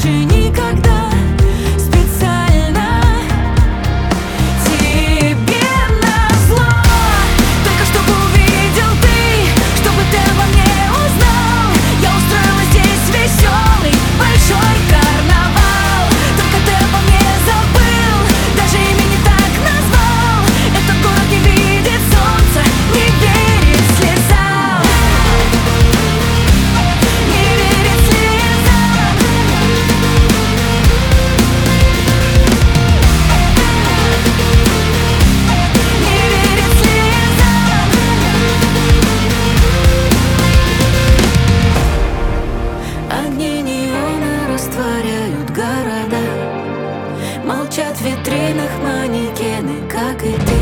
больше никогда специально тебе назло. Только чтобы увидел ты, чтобы ты обо мне узнал. Я устроила здесь веселый большой карнавал. Только ты обо мне забыл, даже имя не так назвал. Этот город не видит солнца, не верит слезам. Не верит слезам. Не верит слезам. Огни неона растворяют города. Молчат в витринах манекены, как и ты.